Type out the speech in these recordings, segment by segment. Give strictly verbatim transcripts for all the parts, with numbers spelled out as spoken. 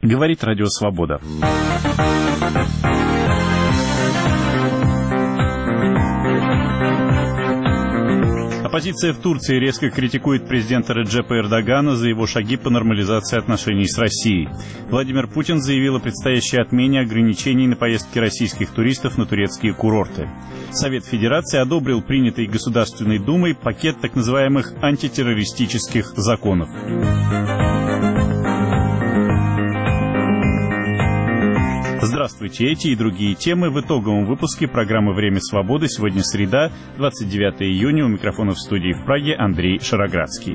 Говорит Радио Свобода. Оппозиция в Турции резко критикует президента Реджепа Эрдогана за его шаги по нормализации отношений с Россией. Владимир Путин заявил о предстоящей отмене ограничений на поездки российских туристов на турецкие курорты. Совет Федерации одобрил принятый Государственной Думой пакет так называемых антитеррористических законов. Здравствуйте, эти и другие темы в итоговом выпуске программы «Время свободы». Сегодня среда, двадцать девятое июня. У микрофона в студии в Праге Андрей Шароградский.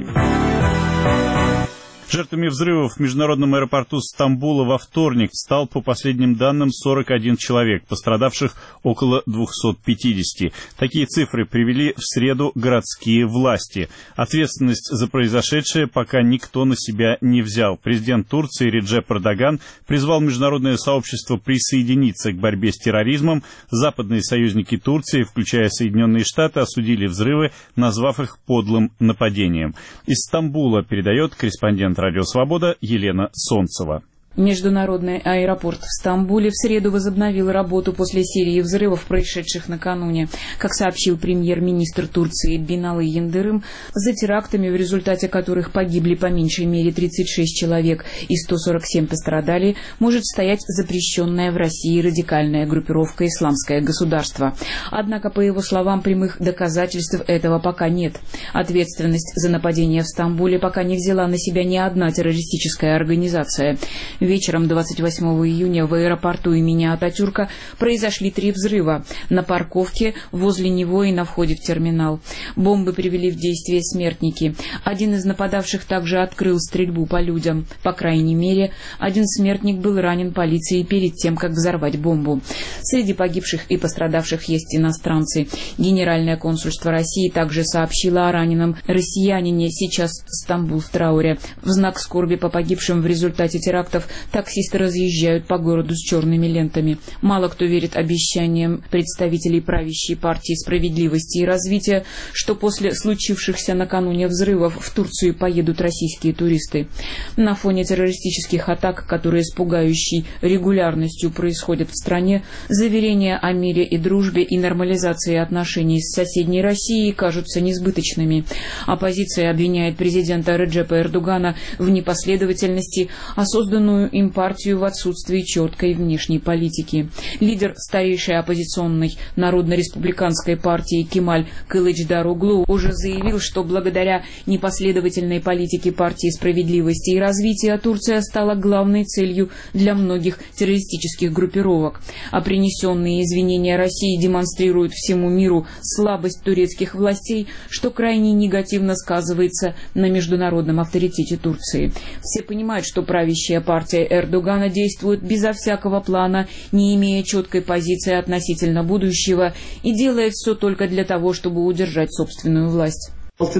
Жертвами взрывов в международном аэропорту Стамбула во вторник стал, по последним данным, сорок один человек, пострадавших около двухсот пятидесяти. Такие цифры привели в среду городские власти. Ответственность за произошедшее пока никто на себя не взял. Президент Турции Реджеп Эрдоган призвал международное сообщество присоединиться к борьбе с терроризмом. Западные союзники Турции, включая Соединенные Штаты, осудили взрывы, назвав их подлым нападением. Из Стамбула передает корреспондент Радио Свобода Елена Солнцева. Международный аэропорт в Стамбуле в среду возобновил работу после серии взрывов, происшедших накануне. Как сообщил премьер-министр Турции Бинали Йылдырым, за терактами, в результате которых погибли по меньшей мере тридцать шесть человек и сто сорок семь пострадали, может стоять запрещенная в России радикальная группировка «Исламское государство». Однако, по его словам, прямых доказательств этого пока нет. Ответственность за нападение в Стамбуле пока не взяла на себя ни одна террористическая организация. Вечером двадцать восьмого июня в аэропорту имени Ататюрка произошли три взрыва на парковке, возле него и на входе в терминал. Бомбы привели в действие смертники. Один из нападавших также открыл стрельбу по людям. По крайней мере, один смертник был ранен полицией перед тем, как взорвать бомбу. Среди погибших и пострадавших есть иностранцы. Генеральное консульство России также сообщило о раненом россиянине. Сейчас Стамбул в трауре. В знак скорби по погибшим в результате терактов таксисты разъезжают по городу с черными лентами. Мало кто верит обещаниям представителей правящей партии «Справедливости и развития», что после случившихся накануне взрывов в Турцию поедут российские туристы. На фоне террористических атак, которые с пугающей регулярностью происходят в стране, заверения о мире и дружбе и нормализации отношений с соседней Россией кажутся несбыточными. Оппозиция обвиняет президента Реджепа Эрдогана в непоследовательности, а созданную им партию в отсутствии четкой внешней политики. Лидер старейшей оппозиционной Народно-республиканской партии Кемаль Кылычдароглу уже заявил, что благодаря непоследовательной политике партии «Справедливости и развития» Турция стала главной целью для многих террористических группировок. А принесенные извинения России демонстрируют всему миру слабость турецких властей, что крайне негативно сказывается на международном авторитете Турции. Все понимают, что правящая партия Эрдогана действует безо всякого плана, не имея четкой позиции относительно будущего и делая все только для того, чтобы удержать собственную власть.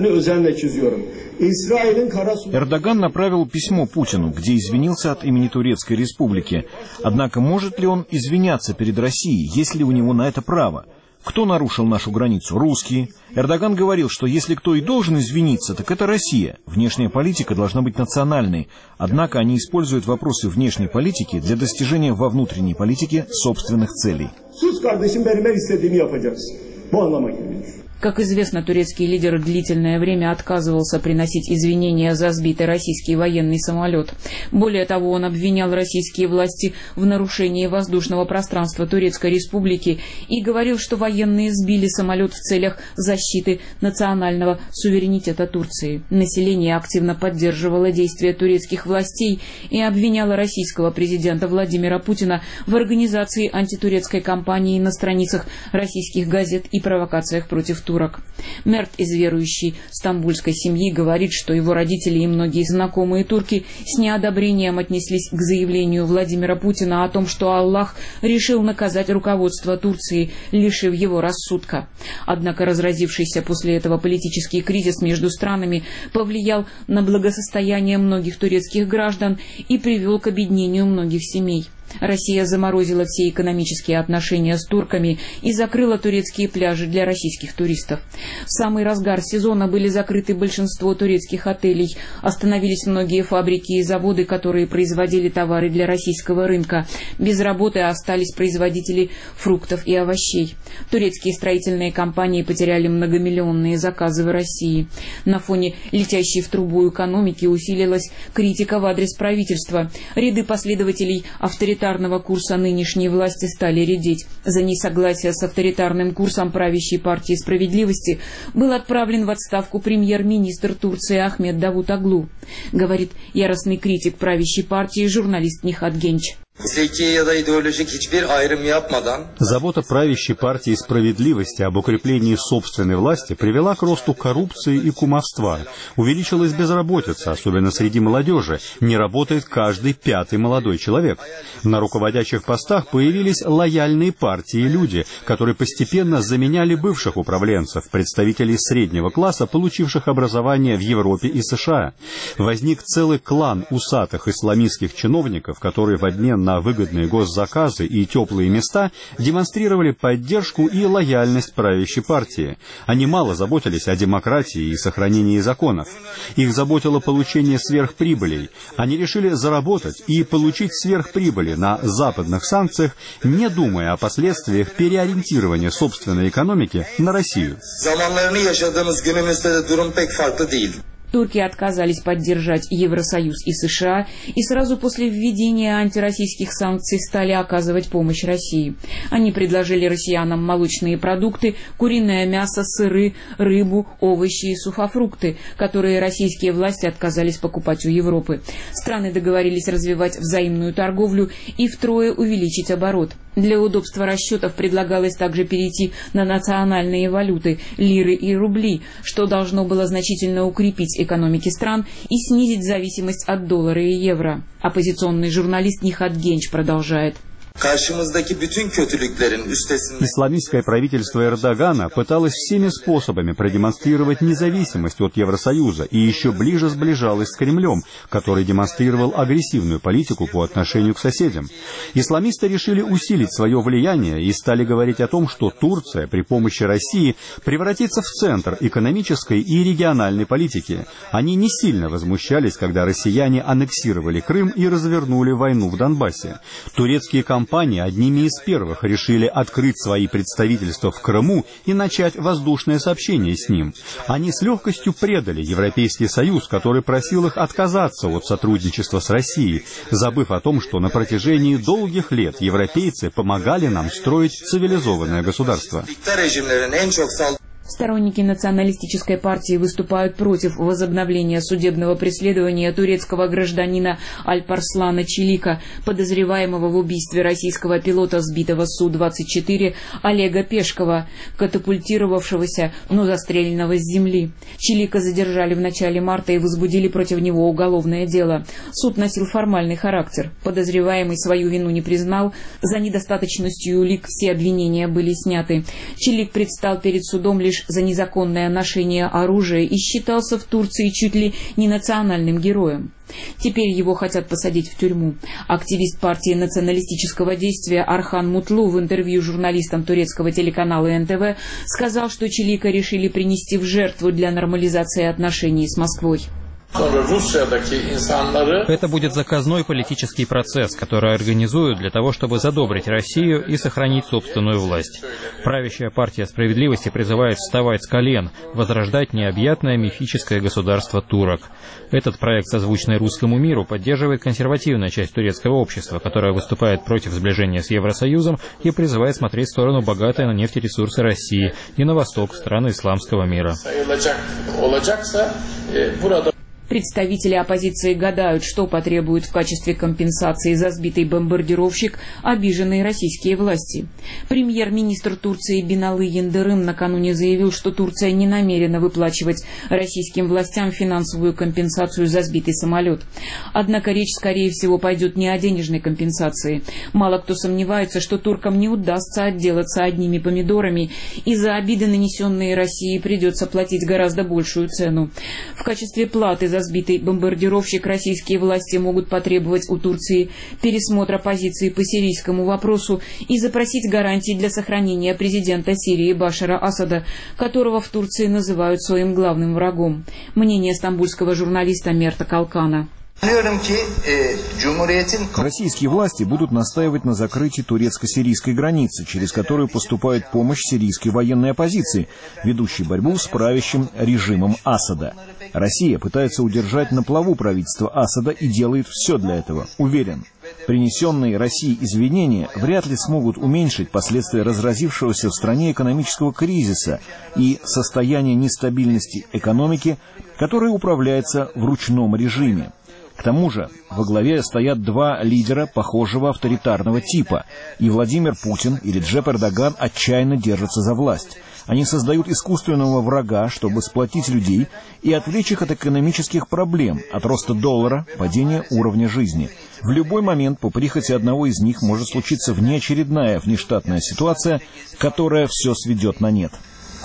Эрдоган направил письмо Путину, где извинился от имени Турецкой Республики. Однако может ли он извиняться перед Россией, есть ли у него на это право? Кто нарушил нашу границу? Русские. Эрдоган говорил, что если кто и должен извиниться, так это Россия. Внешняя политика должна быть национальной. Однако они используют вопросы внешней политики для достижения во внутренней политике собственных целей. Как известно, турецкий лидер длительное время отказывался приносить извинения за сбитый российский военный самолет. Более того, он обвинял российские власти в нарушении воздушного пространства Турецкой Республики и говорил, что военные сбили самолет в целях защиты национального суверенитета Турции. Население активно поддерживало действия турецких властей и обвиняло российского президента Владимира Путина в организации антитурецкой кампании на страницах российских газет и провокациях против турок. Мерт из верующей стамбульской семьи говорит, что его родители и многие знакомые турки с неодобрением отнеслись к заявлению Владимира Путина о том, что Аллах решил наказать руководство Турции, лишив его рассудка. Однако разразившийся после этого политический кризис между странами повлиял на благосостояние многих турецких граждан и привел к обеднению многих семей. Россия заморозила все экономические отношения с турками и закрыла турецкие пляжи для российских туристов. В самый разгар сезона были закрыты большинство турецких отелей, остановились многие фабрики и заводы, которые производили товары для российского рынка. Без работы остались производители фруктов и овощей. Турецкие строительные компании потеряли многомиллионные заказы в России. На фоне летящей в трубу экономики усилилась критика в адрес правительства. Ряды последователей авторитарного курса нынешней власти стали редеть. За несогласие с авторитарным курсом правящей партии «Справедливости» был отправлен в отставку премьер-министр Турции Ахмед Давутоглу, говорит яростный критик правящей партии журналист Нихат Генч. Забота правящей партии «Справедливости» об укреплении собственной власти привела к росту коррупции и кумовства. Увеличилась безработица, особенно среди молодежи. Не работает каждый пятый молодой человек. На руководящих постах появились лояльные партии и люди, которые постепенно заменяли бывших управленцев, представителей среднего класса, получивших образование в Европе и США. Возник целый клан усатых исламистских чиновников, которые в обмен на выгодные госзаказы и теплые места демонстрировали поддержку и лояльность правящей партии. Они мало заботились о демократии и сохранении законов. Их заботило получение сверхприбылей. Они решили заработать и получить сверхприбыли на западных санкциях, не думая о последствиях переориентирования собственной экономики на Россию. Турки отказались поддержать Евросоюз и США и сразу после введения антироссийских санкций стали оказывать помощь России. Они предложили россиянам молочные продукты, куриное мясо, сыры, рыбу, овощи и сухофрукты, которые российские власти отказались покупать у Европы. Страны договорились развивать взаимную торговлю и втрое увеличить оборот. Для удобства расчетов предлагалось также перейти на национальные валюты – лиры и рубли, что должно было значительно укрепить экономики стран и снизить зависимость от доллара и евро. Оппозиционный журналист Нихат Генч продолжает. Исламистское правительство Эрдогана пыталось всеми способами продемонстрировать независимость от Евросоюза и еще ближе сближалось с Кремлем, который демонстрировал агрессивную политику по отношению к соседям. Исламисты решили усилить свое влияние и стали говорить о том, что Турция при помощи России превратится в центр экономической и региональной политики. Они не сильно возмущались, когда россияне аннексировали Крым и развернули войну в Донбассе. Турецкие компании Компании одними из первых решили открыть свои представительства в Крыму и начать воздушное сообщение с ним. Они с легкостью предали Европейский Союз, который просил их отказаться от сотрудничества с Россией, забыв о том, что на протяжении долгих лет европейцы помогали нам строить цивилизованное государство. Сторонники националистической партии выступают против возобновления судебного преследования турецкого гражданина Альпарслана Чилика, подозреваемого в убийстве российского пилота, сбитого Су двадцать четыре Олега Пешкова, катапультировавшегося, но застреленного с земли. Чилика задержали в начале марта и возбудили против него уголовное дело. Суд носил формальный характер. Подозреваемый свою вину не признал, за недостаточностью улик все обвинения были сняты. Чилик предстал перед судом лишь за незаконное ношение оружия и считался в Турции чуть ли не национальным героем. Теперь его хотят посадить в тюрьму. Активист партии националистического действия Архан Мутлу в интервью журналистам турецкого телеканала эн тэ вэ сказал, что Чилика решили принести в жертву для нормализации отношений с Москвой. Это будет заказной политический процесс, который организуют для того, чтобы задобрить Россию и сохранить собственную власть. Правящая партия «Справедливости» призывает вставать с колен, возрождать необъятное мифическое государство турок. Этот проект, созвучный русскому миру, поддерживает консервативная часть турецкого общества, которая выступает против сближения с Евросоюзом и призывает смотреть в сторону богатой на нефтересурсы России и на восток, страны исламского мира. Представители оппозиции гадают, что потребуют в качестве компенсации за сбитый бомбардировщик обиженные российские власти. Премьер-министр Турции Биналы Йылдырым накануне заявил, что Турция не намерена выплачивать российским властям финансовую компенсацию за сбитый самолет. Однако речь, скорее всего, пойдет не о денежной компенсации. Мало кто сомневается, что туркам не удастся отделаться одними помидорами, и за обиды, нанесенные России, придется платить гораздо большую цену. В качестве платы за за сбитый бомбардировщик, российские власти могут потребовать у Турции пересмотра позиции по сирийскому вопросу и запросить гарантии для сохранения президента Сирии Башара Асада, которого в Турции называют своим главным врагом. Мнение стамбульского журналиста Мерта Калкана. Российские власти будут настаивать на закрытии турецко-сирийской границы, через которую поступает помощь сирийской военной оппозиции, ведущей борьбу с правящим режимом Асада. Россия пытается удержать на плаву правительство Асада и делает все для этого, уверен. Принесенные России извинения вряд ли смогут уменьшить последствия разразившегося в стране экономического кризиса и состояния нестабильности экономики, которое управляется в ручном режиме. К тому же во главе стоят два лидера похожего авторитарного типа, и Владимир Путин и Реджеп Эрдоган отчаянно держатся за власть. Они создают искусственного врага, чтобы сплотить людей и отвлечь их от экономических проблем, от роста доллара, падения уровня жизни. В любой момент по прихоти одного из них может случиться внеочередная внештатная ситуация, которая все сведет на нет.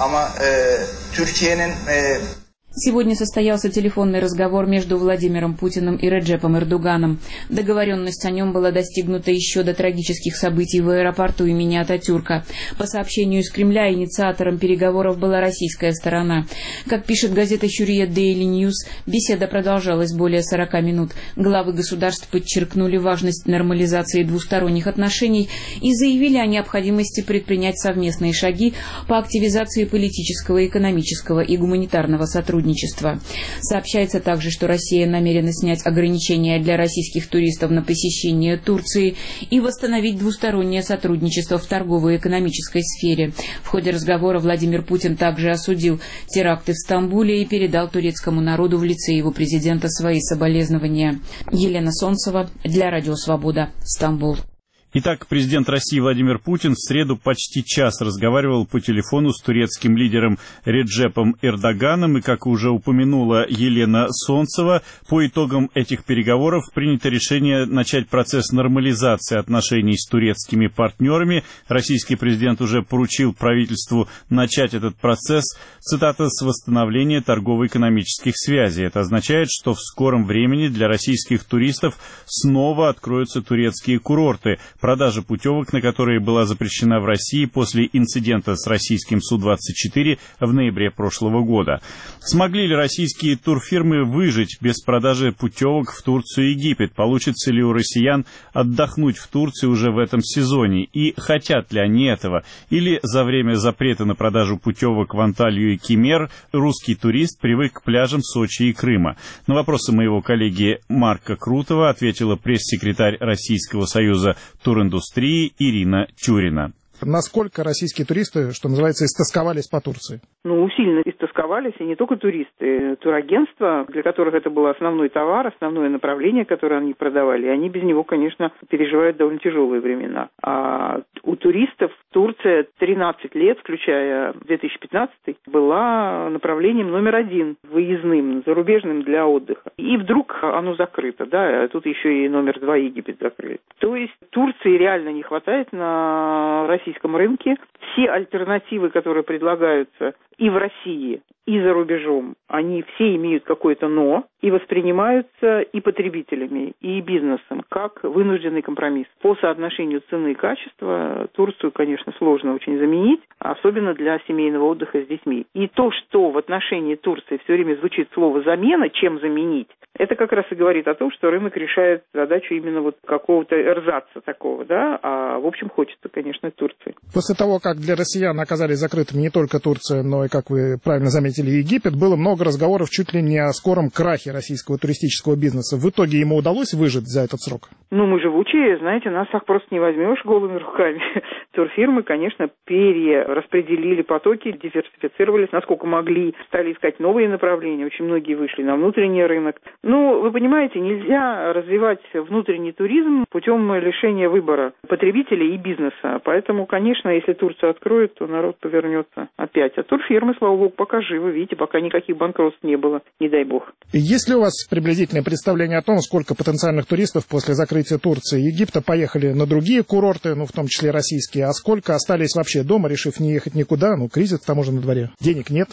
Сегодня состоялся телефонный разговор между Владимиром Путиным и Реджепом Эрдоганом. Договоренность о нем была достигнута еще до трагических событий в аэропорту имени Ататюрка. По сообщению из Кремля, инициатором переговоров была российская сторона. Как пишет газета Hürriyet Daily News, беседа продолжалась более сорока минут. Главы государств подчеркнули важность нормализации двусторонних отношений и заявили о необходимости предпринять совместные шаги по активизации политического, экономического и гуманитарного сотрудничества. Сообщается также, что Россия намерена снять ограничения для российских туристов на посещение Турции и восстановить двустороннее сотрудничество в торговой и экономической сфере. В ходе разговора Владимир Путин также осудил теракты в Стамбуле и передал турецкому народу в лице его президента свои соболезнования. Елена Солнцева для Радио Свобода, Стамбул. Итак, президент России Владимир Путин в среду почти час разговаривал по телефону с турецким лидером Реджепом Эрдоганом, и, как уже упомянула Елена Солнцева, по итогам этих переговоров принято решение начать процесс нормализации отношений с турецкими партнерами. Российский президент уже поручил правительству начать этот процесс, цитата, с восстановления торгово-экономических связей. Это означает, что в скором времени для российских туристов снова откроются турецкие курорты, продажа путевок на которые была запрещена в России после инцидента с российским Су двадцать четыре в ноябре прошлого года. Смогли ли российские турфирмы выжить без продажи путевок в Турцию и Египет? Получится ли у россиян отдохнуть в Турции уже в этом сезоне? И хотят ли они этого? Или за время запрета на продажу путевок в Анталию и Кемер русский турист привык к пляжам Сочи и Крыма? На вопросы моего коллеги Марка Крутова ответила пресс-секретарь Российского союза туриндустрии Ирина Тюрина. Насколько российские туристы, что называется, истосковались по Турции? Ну, сильно истосковались, и не только туристы. Турагентства, для которых это был основной товар, основное направление, которое они продавали, они без него, конечно, переживают довольно тяжелые времена. А у туристов Турция тринадцать лет, включая две тысячи пятнадцатый, была направлением номер один, выездным, зарубежным для отдыха. И вдруг оно закрыто, да, тут еще и номер два Египет закрыли. То есть Турции реально не хватает на российском рынке. Все альтернативы, которые предлагаются и в России, и за рубежом, они все имеют какое-то «но» и воспринимаются и потребителями, и бизнесом как вынужденный компромисс. По соотношению цены и качества Турцию, конечно, сложно очень заменить, особенно для семейного отдыха с детьми. И то, что в отношении Турции все время звучит слово «замена», чем заменить, это как раз и говорит о том, что рынок решает задачу именно вот какого-то эрзаца такого, да, а в общем хочется, конечно, Турции. После того, как для россиян оказались закрытыми не только Турция, но и, как вы правильно заметили, Египет, было много разговоров чуть ли не о скором крахе российского туристического бизнеса. В итоге ему удалось выжить за этот срок? Ну, мы живучие, знаете, нас так просто не возьмешь голыми руками. Турфирмы, конечно, перераспределили потоки, диверсифицировались, насколько могли, стали искать новые направления. Очень многие вышли на внутренний рынок. Ну, вы понимаете, нельзя развивать внутренний туризм путем лишения выбора потребителей и бизнеса. Поэтому, конечно, если Турцию откроют, то народ повернется опять. А турфирмы, слава богу, пока живы. Видите, пока никаких банкротств не было, не дай бог. Есть ли у вас приблизительное представление о том, сколько потенциальных туристов после закрытия Турции и Египта поехали на другие курорты, ну, в том числе российские, а сколько остались вообще дома, решив не ехать никуда? Ну, кризис к тому же на дворе. Денег нет. Статистика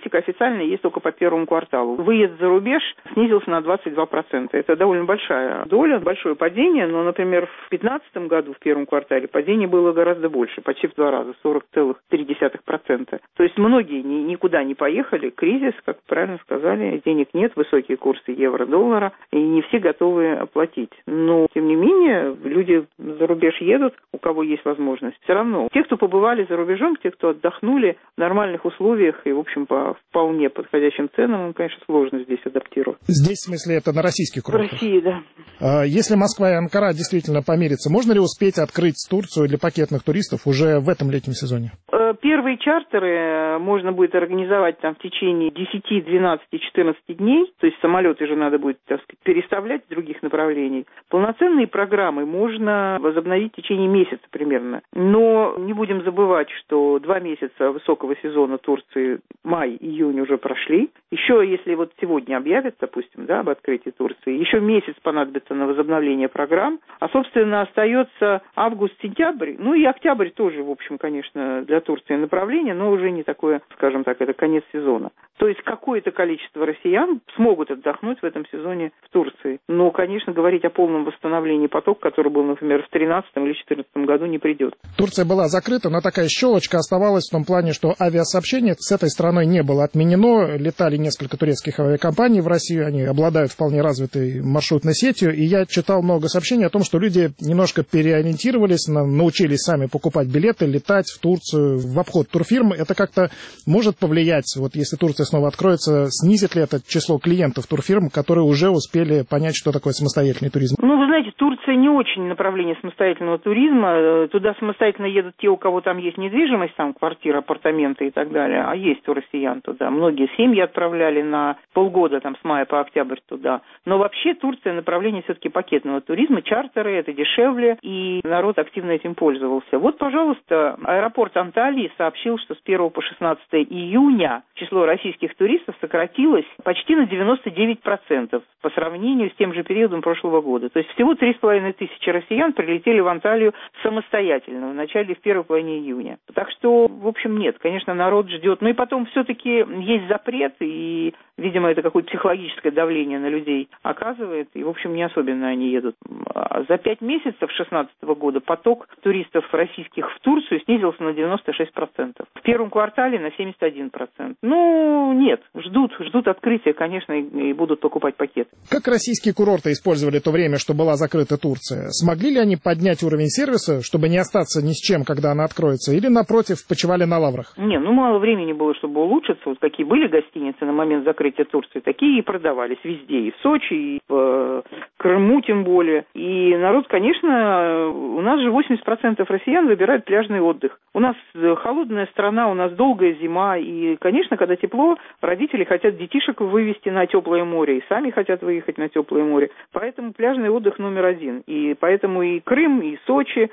график официально есть только по первому кварталу. Выезд за рубеж снизился на двадцать два процента. Это довольно большая доля, большое падение, но, например, в две тысячи пятнадцатом году, в первом квартале, падение было гораздо больше, почти в два раза, сорок целых три десятых процента. То есть многие ни, никуда не поехали, кризис, как правильно сказали, денег нет, высокие курсы евро-доллара, и не все готовы оплатить. Но, тем не менее, люди за рубеж едут, у кого есть возможность. Все равно, те, кто побывали за рубежом, те, кто отдохнули в нормальных условиях и, в общем, по вполне подходящим ценам, им, конечно, сложно здесь адаптировать. Здесь, в смысле, это на российских курортах? В России, да. Если Москва и Анкара действительно помирятся, можно ли успеть открыть Турцию для пакетных туристов уже в этом летнем сезоне? Первые чартеры можно будет организовать там в течение десяти, двенадцати, четырнадцати дней, то есть самолеты же надо будет, так сказать, переставлять в других направлений. Полноценные программы можно возобновить в течение месяца примерно. Но не будем забывать, что два месяца высокого сезона Турции, май, июнь уже прошли. Еще, если вот сегодня объявят, допустим, да, об открытии Турции, еще месяц понадобится на возобновление программ, а, собственно, остается август-сентябрь, ну и октябрь тоже, в общем, конечно, для Турции направление, но уже не такое, скажем так, это конец сезона. То есть какое-то количество россиян смогут отдохнуть в этом сезоне в Турции. Но, конечно, говорить о полном восстановлении потока, который был, например, в тринадцатом или четырнадцатом году, не придет. Турция была закрыта, но такая щелочка оставалась в том плане, что авиасообщение с этой страной не было отменено. Летали несколько турецких авиакомпаний в Россию, они обладают вполне развитой маршрутной сетью. И я читал много сообщений о том, что люди немножко переориентировались, научились сами покупать билеты, летать в Турцию в обход турфирм. Это как-то может повлиять, вот если Турция снова откроется, снизит ли это число клиентов турфирм, которые уже успели понять, что такое самостоятельный туризм? Ну, вы знаете, Турция не очень направление самостоятельного туризма. Туда самостоятельно едут те, у кого там есть недвижимость, там квартиры, апартаменты и так далее, а есть у россиян туда. Многие семьи отправляли на полгода, там, с мая по октябрь туда. Но вообще Турция направление все-таки пакетного туризма, чартеры, это дешевле, и народ активно этим пользовался. Вот, пожалуйста, аэропорт Анталии сообщил, что с первого по шестнадцатое июня число российских туристов сократилось почти на девяносто девять процентов по сравнению с тем же периодом прошлого года. То есть всего три с половиной тысячи россиян прилетели в Анталию самостоятельно в начале, в первой половине июня. Так что, в общем, нет, конечно, народ ждет. Ну и потом все-таки есть запрет, и, видимо, это какое-то психологическое давление на людей оказывает, и, в общем, не особенно они едут. За пять месяцев две тысячи шестнадцатого года поток туристов российских в Турцию снизился на девяносто шесть процентов. В первом квартале на семьдесят один процент. Ну, нет, ждут, ждут открытия, конечно, и, и будут покупать пакет. Как российские курорты использовали то время, что была закрыта Турция? Смогли ли они поднять уровень сервиса, чтобы не остаться ни с чем, когда она откроется? Или, напротив, почивали на лаврах? Не, ну мало времени было, чтобы улучшиться. Вот какие были гостиницы на момент закрытия Турции, такие и продавались везде. И в Сочи, и в э, Крыму тем более. И народ, конечно, у нас же восемьдесят процентов россиян выбирают пляжный отдых. У нас холодная страна, у нас долгая зима. И, конечно, когда тепло, родители хотят детишек вывести на теплое море. И сами хотят выехать на теплое море. Поэтому пляжный отдых номер один. И поэтому и Крым, и Сочи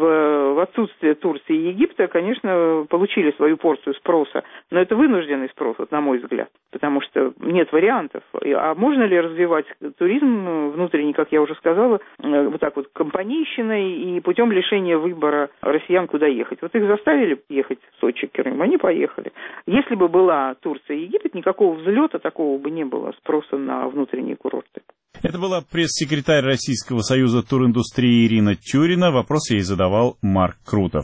в, в отсутствие Турции и Египта, конечно, получили свою порцию спроса. Но это вынужденный спрос, вот, на мой взгляд. Потому что нет вариантов. А можно ли развивать туризм внутренний, как я уже сказала, вот так вот компанейщиной и путем лишения выбора россиян, куда ехать? Вот их заставили ехать в Сочи, Крым, они поехали. Если бы была Турция и Египет, никакого взлета такого бы не было, спроса на внутренние курорты. Это была пресс-секретарь Российского союза туриндустрии Ирина Тюрина. Вопрос ей задавал Марк Крутов.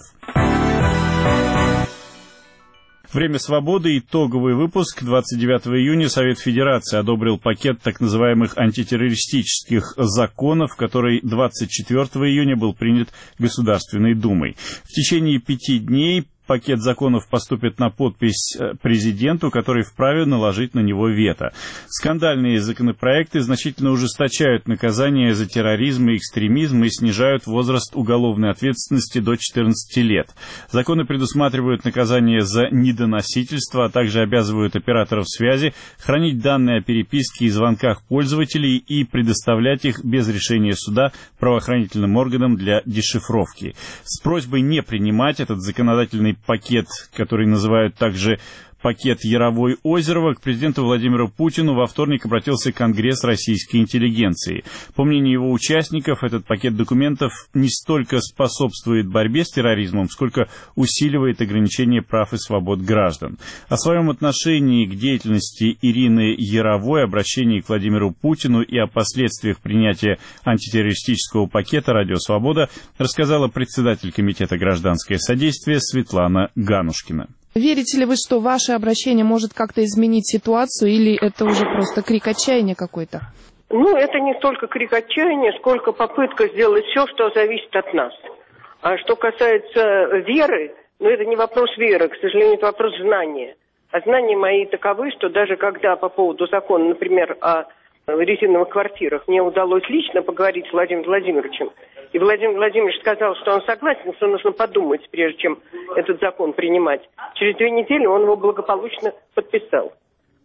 Время свободы. Итоговый выпуск. двадцать девятого июня Совет Федерации одобрил пакет так называемых антитеррористических законов, который двадцать четвертого июня был принят Государственной Думой. В течение пяти дней пакет законов поступит на подпись президенту, который вправе наложить на него вето. Скандальные законопроекты значительно ужесточают наказание за терроризм и экстремизм и снижают возраст уголовной ответственности до четырнадцати лет. Законы предусматривают наказание за недоносительство, а также обязывают операторов связи хранить данные о переписке и звонках пользователей и предоставлять их без решения суда правоохранительным органам для дешифровки. С просьбой не принимать этот законодательный пакет, который называют также пакет Яровой-Озерова, к президенту Владимиру Путину во вторник обратился Конгресс российской интеллигенции. По мнению его участников, этот пакет документов не столько способствует борьбе с терроризмом, сколько усиливает ограничение прав и свобод граждан. О своем отношении к деятельности Ирины Яровой, обращении к Владимиру Путину и о последствиях принятия антитеррористического пакета «Радио Свобода» рассказала председатель Комитета гражданское содействие Светлана Ганушкина. Верите ли вы, что ваше обращение может как-то изменить ситуацию, или это уже просто крик отчаяния какой-то? Ну, это не столько крик отчаяния, сколько попытка сделать все, что зависит от нас. А что касается веры, ну, это не вопрос веры, к сожалению, это вопрос знания. А знания мои таковы, что даже когда по поводу закона, например, о резиновых квартирах, мне удалось лично поговорить с Владимиром Владимировичем, и Владимир Владимирович сказал, что он согласен, что нужно подумать, прежде чем этот закон принимать. Через две недели он его благополучно подписал.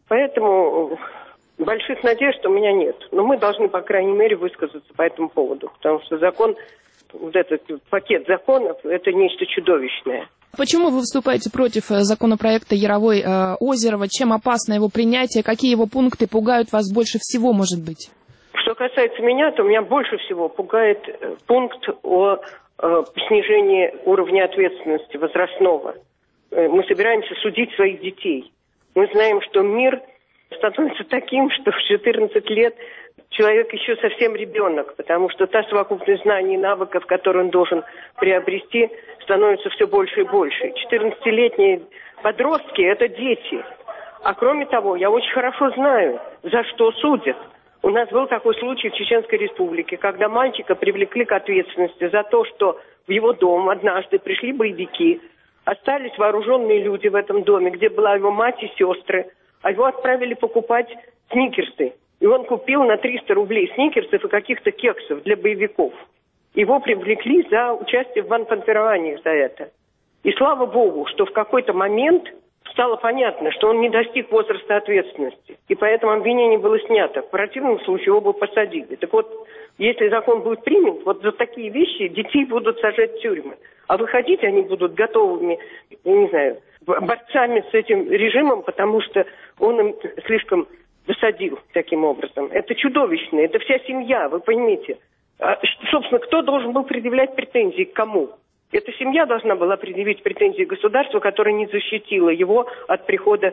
Поэтому больших надежд у меня нет. Но мы должны, по крайней мере, высказаться по этому поводу. Потому что закон, вот этот пакет законов, это нечто чудовищное. Почему вы выступаете против законопроекта Яровой-Озерова? Чем опасно его принятие? Какие его пункты пугают вас больше всего, может быть? Что касается меня, то меня больше всего пугает пункт о э, снижении уровня ответственности возрастного. Мы собираемся судить своих детей. Мы знаем, что мир становится таким, что в четырнадцать лет человек еще совсем ребенок, потому что та совокупность знаний и навыков, которые он должен приобрести, становится все больше и больше. четырнадцатилетние подростки – это дети. А кроме того, я очень хорошо знаю, за что судят. У нас был такой случай в Чеченской Республике, когда мальчика привлекли к ответственности за то, что в его дом однажды пришли боевики, остались вооруженные люди в этом доме, где была его мать и сестры, а его отправили покупать сникерсы. И он купил на триста рублей сникерсов и каких-то кексов для боевиков. Его привлекли за участие в бандформированиях за это. И слава богу, что в какой-то момент стало понятно, что он не достиг возраста ответственности. И поэтому обвинение было снято. В противном случае его бы посадили. Так вот, если закон будет принят, вот за такие вещи детей будут сажать в тюрьмы. А выходить они будут готовыми, я не знаю, борцами с этим режимом, потому что он им слишком досадил таким образом. Это чудовищно, это вся семья, вы поймите. А, собственно, кто должен был предъявлять претензии к кому? Эта семья должна была предъявить претензии государству, которое не защитило его от прихода,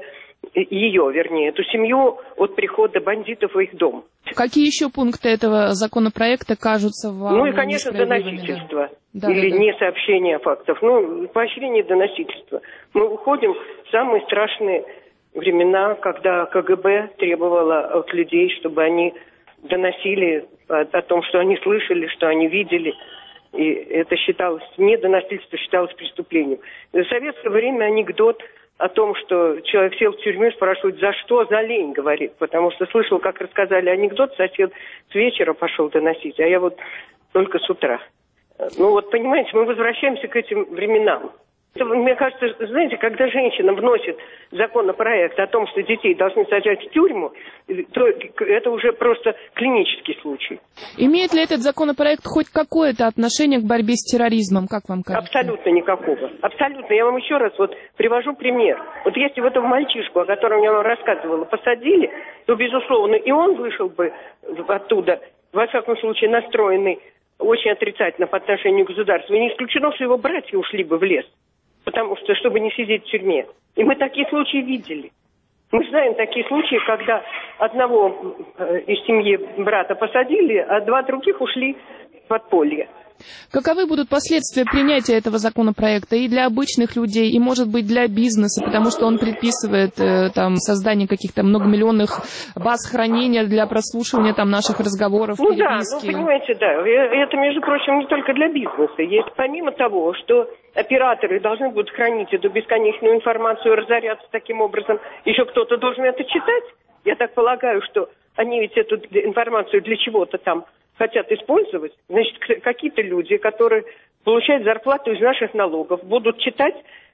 ее, вернее, эту семью от прихода бандитов в их дом. Какие еще пункты этого законопроекта кажутся вам? Ну и, конечно, доносительство. Да, или да, да. несообщение фактов. Ну, поощрение доносительства. Мы уходим в самые страшные времена, когда КГБ требовало от людей, чтобы они доносили о, о том, что они слышали, что они видели. И это считалось, недоносительство считалось преступлением. В советское время анекдот о том, что человек сел в тюрьму, спрашивают, за что, за лень, говорит. Потому что слышал, как рассказали анекдот, сосед с вечера пошел доносить, а я вот только с утра. Ну вот, понимаете, мы возвращаемся к этим временам. Это, мне кажется, знаете, когда женщина вносит законопроект о том, что детей должны сажать в тюрьму, то это уже просто клинический случай. Имеет ли этот законопроект хоть какое-то отношение к борьбе с терроризмом, как вам кажется? Абсолютно никакого. Абсолютно. Я вам еще раз вот привожу пример. Вот если в этого мальчишку, о котором я вам рассказывала, посадили, то, безусловно, и он вышел бы оттуда, во всяком случае, настроенный очень отрицательно по отношению к государству. И не исключено, что его братья ушли бы в лес. Потому что, чтобы не сидеть в тюрьме. И мы такие случаи видели. Мы знаем такие случаи, когда одного из семьи брата посадили, а два других ушли в подполье. Каковы будут последствия принятия этого законопроекта и для обычных людей, и, может быть, для бизнеса, потому что он предписывает э, там, создание каких-то многомиллионных баз хранения для прослушивания там, наших разговоров, ну переписки? Да, ну понимаете, да. Это, между прочим, не только для бизнеса. Есть, помимо того, что операторы должны будут хранить эту бесконечную информацию, разоряться таким образом, еще кто-то должен это читать. Я так полагаю, что они ведь эту информацию для чего-то там хотят использовать. Значит, какие-то люди, которые получают зарплату из наших налогов, будут читать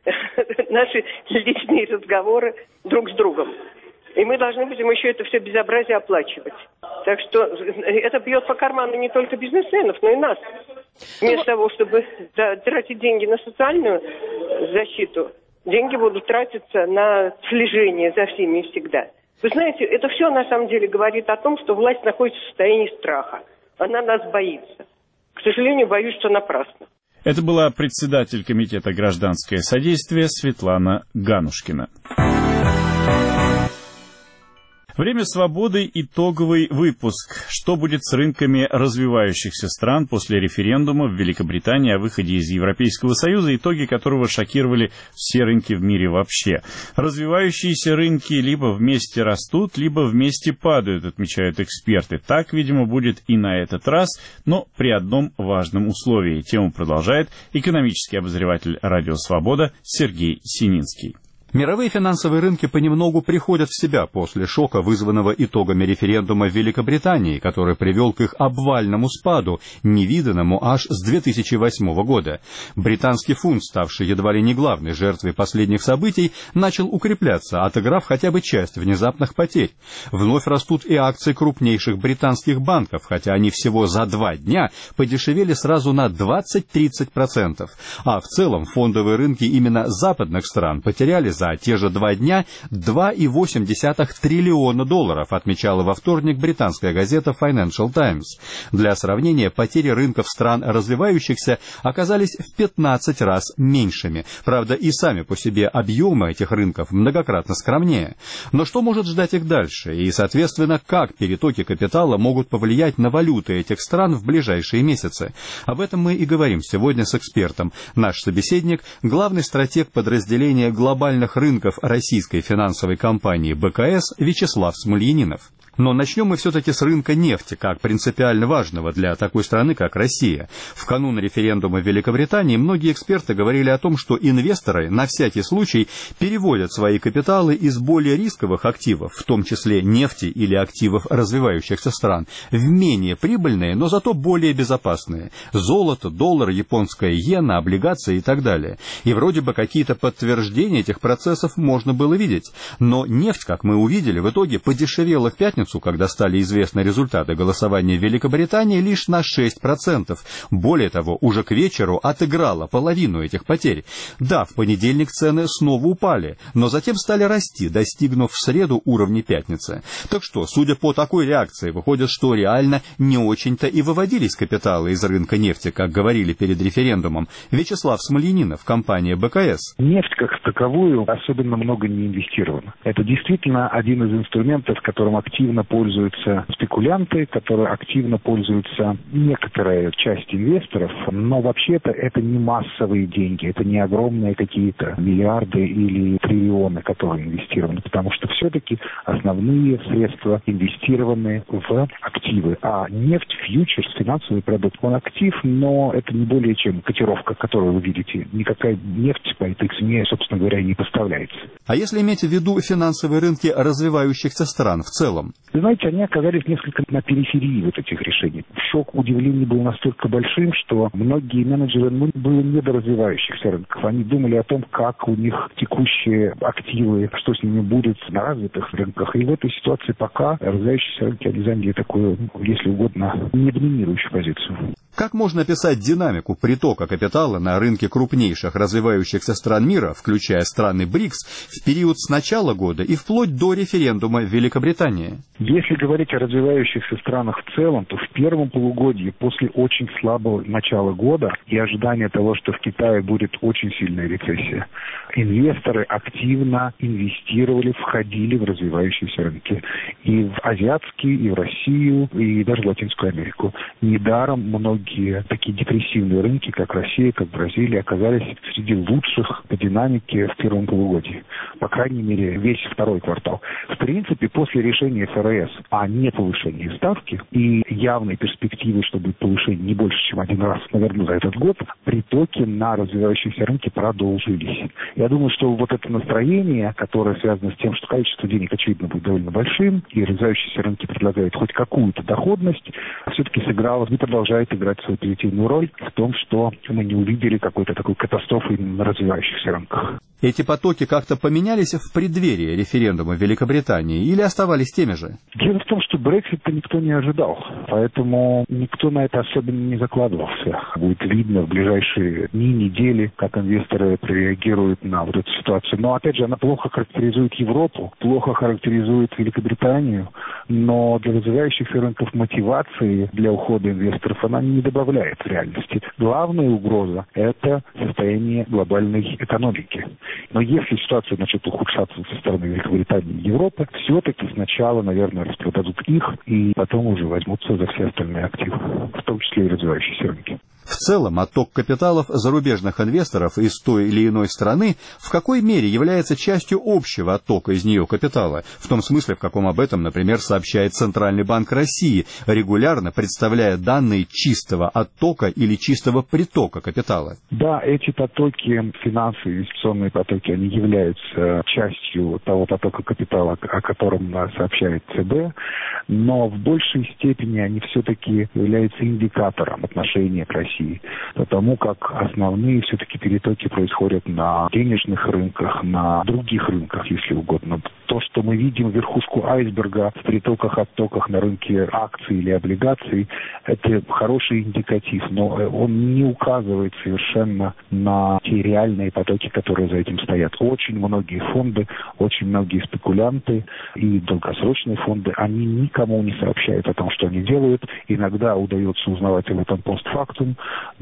наши личные разговоры друг с другом. И мы должны будем еще это все безобразие оплачивать. Так что это бьет по карману не только бизнесменов, но и нас. Вместо того, чтобы да, тратить деньги на социальную защиту деньги будут тратиться на слежение за всеми и всегда. Вы знаете, это все на самом деле говорит о том, что власть находится в состоянии страха. Она нас боится. К сожалению, боюсь, что напрасно. Это была председатель Комитета «Гражданское содействие» Светлана Ганушкина. Время свободы. Итоговый выпуск. Что будет с рынками развивающихся стран после референдума в Великобритании о выходе из Европейского Союза, итоги которого шокировали все рынки в мире вообще? Развивающиеся рынки либо вместе растут, либо вместе падают, отмечают эксперты. Так, видимо, будет и на этот раз, но при одном важном условии. Тему продолжает экономический обозреватель «Радио Свобода» Сергей Сининский. Мировые финансовые рынки понемногу приходят в себя после шока, вызванного итогами референдума в Великобритании, который привел к их обвальному спаду, невиданному аж с две тысячи восьмого года. Британский фунт, ставший едва ли не главной жертвой последних событий, начал укрепляться, отыграв хотя бы часть внезапных потерь. Вновь растут и акции крупнейших британских банков, хотя они всего за два дня подешевели сразу на двадцать-тридцать процентов. А в целом фондовые рынки именно западных стран потеряли за те же два дня два целых восемь десятых триллиона долларов, отмечала во вторник британская газета Financial Times. Для сравнения, потери рынков стран развивающихся оказались в пятнадцать раз меньшими. Правда, и сами по себе объемы этих рынков многократно скромнее. Но что может ждать их дальше? И, соответственно, как перетоки капитала могут повлиять на валюты этих стран в ближайшие месяцы? Об этом мы и говорим сегодня с экспертом. Наш собеседник – главный стратег подразделения глобальных рынков российской финансовой компании бэ ка эс Вячеслав Смольянинов. Но начнем мы все-таки с рынка нефти, как принципиально важного для такой страны, как Россия. В канун референдума в Великобритании многие эксперты говорили о том, что инвесторы на всякий случай переводят свои капиталы из более рисковых активов, в том числе нефти или активов развивающихся стран, в менее прибыльные, но зато более безопасные. Золото, доллар, японская иена, облигации и так далее. И вроде бы какие-то подтверждения этих процессов можно было видеть. Но нефть, как мы увидели, в итоге подешевела в пятницу, когда стали известны результаты голосования в Великобритании, лишь на шесть процентов. Более того, уже к вечеру отыграла половину этих потерь. Да, в понедельник цены снова упали, но затем стали расти, достигнув в среду уровня пятницы. Так что, судя по такой реакции, выходит, что реально не очень-то и выводились капиталы из рынка нефти, как говорили перед референдумом. Вячеслав Смольянинов, компания бэ ка эс. Нефть как таковую особенно много не инвестирована. Это действительно один из инструментов, которым активно пользуются спекулянты, которые активно пользуются некоторая часть инвесторов, но вообще-то это не массовые деньги, это не огромные какие-то миллиарды или триллионы, которые инвестированы, потому что все-таки основные средства инвестированы в активы, а нефть, фьючерс, финансовый продукт, он актив, но это не более чем котировка, которую вы видите. Никакая нефть по этой цене, собственно говоря, не поставляется. А если иметь в виду финансовые рынки развивающихся стран в целом? Вы знаете, они оказались несколько на периферии вот этих решений. Шок удивления был настолько большим, что многие менеджеры ну, были не до развивающихся рынков. Они думали о том, как у них текущие активы, что с ними будет на развитых рынках. И в этой ситуации пока развивающиеся рынки они заняли такую, если угодно, не доминирующую позицию. Как можно описать динамику притока капитала на рынке крупнейших развивающихся стран мира, включая страны БРИКС, в период с начала года и вплоть до референдума в Великобритании? Если говорить о развивающихся странах в целом, то в первом полугодии, после очень слабого начала года и ожидания того, что в Китае будет очень сильная рецессия, инвесторы активно инвестировали, входили в развивающиеся рынки. И в азиатские, и в Россию, и даже в Латинскую Америку. Недаром многие такие депрессивные рынки, как Россия, как Бразилия, оказались среди лучших по динамике в первом полугодии. По крайней мере, весь второй квартал. В принципе, после решения эф эр эс о неповышении ставки и явной перспективы, что будет повышение не больше, чем один раз, наверное, за этот год, притоки на развивающиеся рынки продолжились. Я думаю, что вот это настроение, которое связано с тем, что количество денег, очевидно, будет довольно большим, и развивающиеся рынки предлагают хоть какую-то доходность, все-таки сыграло и продолжает играть свою позитивную роль в том, что мы не увидели какой-то такой катастрофы на развивающихся рынках. Эти потоки как-то поменялись в преддверии референдума в Великобритании или оставались теми же? Дело в том, что Брексит-то никто не ожидал, поэтому никто на это особенно не закладывался. Будет видно в ближайшие дни, недели, как инвесторы реагируют на вот эту ситуацию. Но, опять же, она плохо характеризует Европу, плохо характеризует Великобританию, но для развивающихся рынков мотивации для ухода инвесторов она не добавляет в реальности. Главная угроза – это состояние глобальной экономики. Но если ситуация начнет ухудшаться со стороны Великобритании и Европы, все-таки сначала, наверное, распродадут их и потом уже возьмутся за все остальные активы, в том числе и развивающиеся рынки. В целом, отток капиталов зарубежных инвесторов из той или иной страны в какой мере является частью общего оттока из нее капитала, в том смысле, в каком об этом, например, сообщает Центральный банк России, регулярно представляя данные чистого оттока или чистого притока капитала? Да, эти потоки, финансовые, инвестиционные потоки, они являются частью того потока капитала, о котором сообщает ЦБ, но в большей степени они все-таки являются индикатором отношения к России. Потому как основные все-таки перетоки происходят на денежных рынках, на других рынках, если угодно. То, что мы видим верхушку айсберга в притоках, оттоках на рынке акций или облигаций, это хороший индикатив, но он не указывает совершенно на те реальные потоки, которые за этим стоят. Очень многие фонды, очень многие спекулянты и долгосрочные фонды, они никому не сообщают о том, что они делают. Иногда удается узнавать об этом постфактум,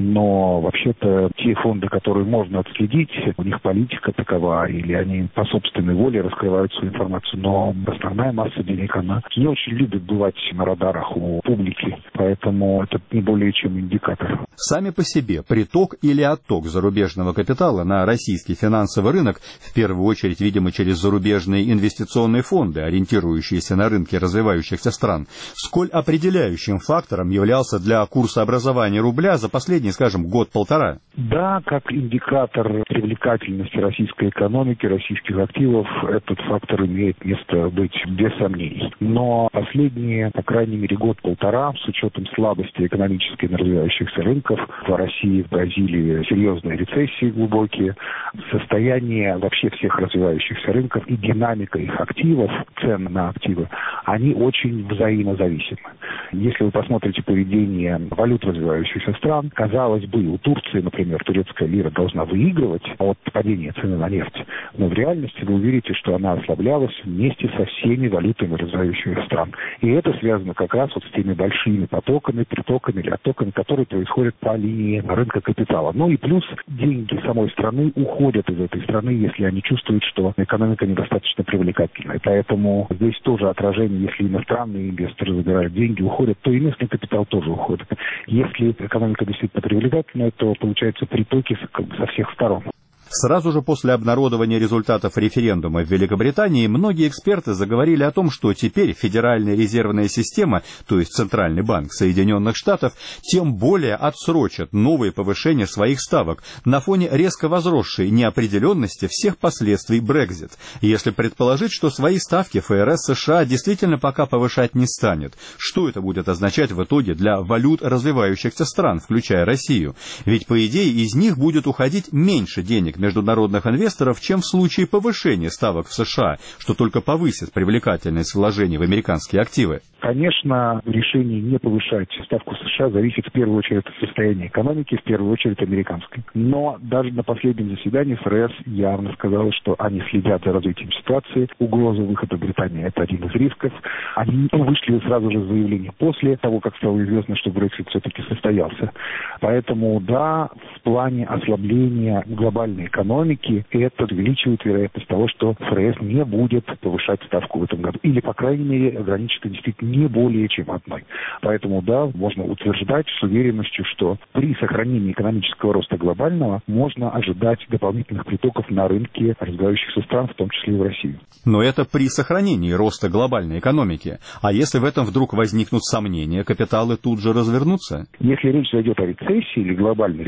но вообще-то те фонды, которые можно отследить, у них политика такова, или они по собственной воле раскрывают свою информацию, но основная масса денег, она не очень любит бывать на радарах у публики, поэтому это не более чем индикатор. Сами по себе приток или отток зарубежного капитала на российский финансовый рынок, в первую очередь, видимо, через зарубежные инвестиционные фонды, ориентирующиеся на рынки развивающихся стран, сколь определяющим фактором являлся для курсообразования рубля за последний, скажем, год-полтора? Да, как индикатор привлекательности российской экономики, российских активов, этот фактор имеет место быть без сомнений. Но последние, по крайней мере, год-полтора, с учетом слабости экономической на развивающихся рынков, в России, в Бразилии серьезные рецессии глубокие, состояние вообще всех развивающихся рынков и динамика их активов, цен на активы, они очень взаимозависимы. Если вы посмотрите поведение валют развивающихся стран, казалось бы, у Турции, например, турецкая лира должна выигрывать от падения цены на нефть, но в реальности вы увидите, что она ослаблялась вместе со всеми валютами развивающихся стран. И это связано как раз вот с теми большими потоками, притоками или оттоками, которые происходят по линии рынка капитала. Ну и плюс деньги самой страны уходят из этой страны, если они чувствуют, что экономика недостаточно привлекательная. Поэтому здесь тоже отражение, если иностранные инвесторы забирают деньги, уходят, то и местный капитал тоже уходит. Если экономика действительно привлекательная, то получаются притоки со всех сторон. Сразу же после обнародования результатов референдума в Великобритании многие эксперты заговорили о том, что теперь Федеральная резервная система, то есть Центральный банк Соединенных Штатов, тем более отсрочит новые повышения своих ставок на фоне резко возросшей неопределенности всех последствий Брексит. Если предположить, что свои ставки ФРС США действительно пока повышать не станет, что это будет означать в итоге для валют развивающихся стран, включая Россию? Ведь, по идее, из них будет уходить меньше денег международных инвесторов, чем в случае повышения ставок в США, что только повысит привлекательность вложений в американские активы. Конечно, решение не повышать ставку США зависит в первую очередь от состояния экономики, в первую очередь американской. Но даже на последнем заседании ФРС явно сказала, что они следят за развитием ситуации. Угроза выхода Британии – это один из рисков. Они вышли сразу же с заявлением после того, как стало известно, что Брексит все-таки состоялся. Поэтому, да, в плане ослабления глобальной экономики это увеличивает вероятность того, что ФРС не будет повышать ставку в этом году. Или, по крайней мере, ограничит действительно не более чем одной. Поэтому, да, можно утверждать с уверенностью, что при сохранении экономического роста глобального можно ожидать дополнительных притоков на рынке развивающихся стран, в том числе и в Россию. Но это при сохранении роста глобальной экономики. А если в этом вдруг возникнут сомнения, капиталы тут же развернутся? Если речь зайдет о рецессии или глобальной рецессии,